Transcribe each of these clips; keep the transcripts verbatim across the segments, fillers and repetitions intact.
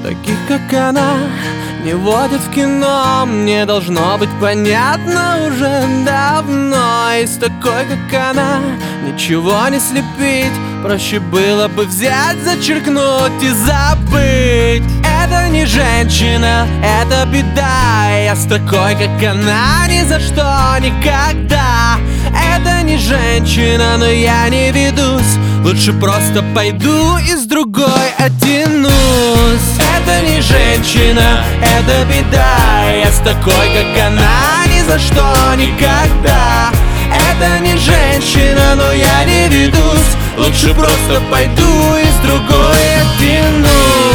Таких, как она, не водят в кино. Мне должно быть понятно уже давно. И с такой, как она, ничего не слепить. Проще было бы взять, зачеркнуть и забыть. Это не женщина, это беда. Я с такой, как она, ни за что, никогда. Это не женщина, но я не ведусь. Лучше просто пойду и с другой оттянусь. Это не женщина, это беда. Я с такой, как она, ни за что, никогда. Это не женщина, но я не ведусь. Лучше просто пойду и с другой оттянусь.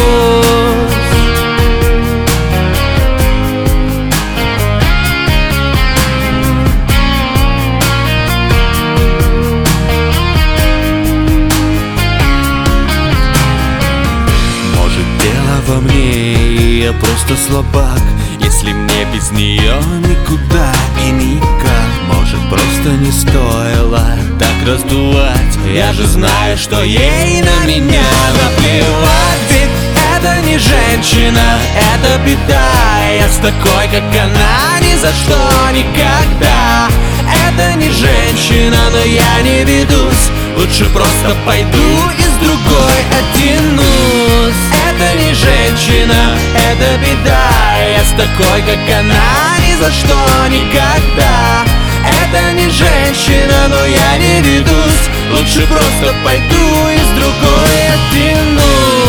Может, дело во мне, я просто слабак. Если мне без нее никуда и никак. Может, просто не стоило так раздувать. Я же знаю, что ей на меня наплевать. Ведь это не женщина, это беда. Я с такой, как она, ни за что, никогда. Это не женщина, но я не ведусь. Лучше просто пойду и с другой оттянусь. Это не женщина, это беда. Я с такой, как она, ни за что, никогда. Это не женщина, но я не ведусь. Лучше просто пойду и с другой оттянусь.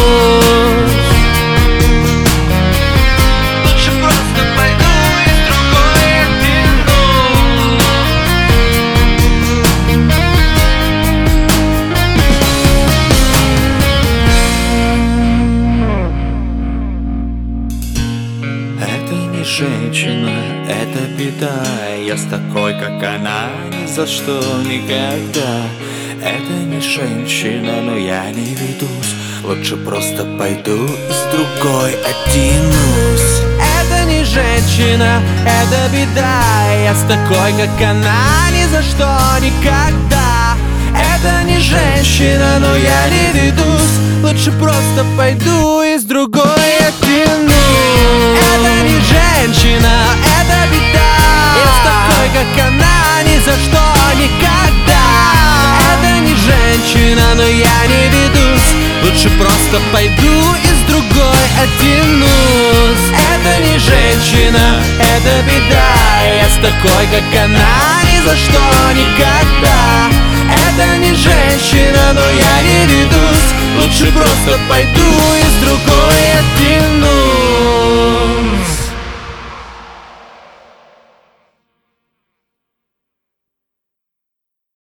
Лучше просто пойду и с другой оттянусь. Это не женщина, это беда. Я с такой, как она, ни за что, никогда. Это не женщина, но я не ведусь. Лучше просто пойду и с другой оттянусь. Это не женщина, это беда. Я с такой, как она, ни за что, никогда. Это не женщина, но я не ведусь. Лучше просто пойду и с другой оттянусь. Это не женщина, это беда. Я с такой, как она, ни за что, никогда. Это не женщина, но я не ведусь. Лучше просто пойду и с другой оттянусь. Это не женщина, это беда. Я с такой, как она, ни за что, никогда. Это не женщина, но я не ведусь. Лучше просто пойду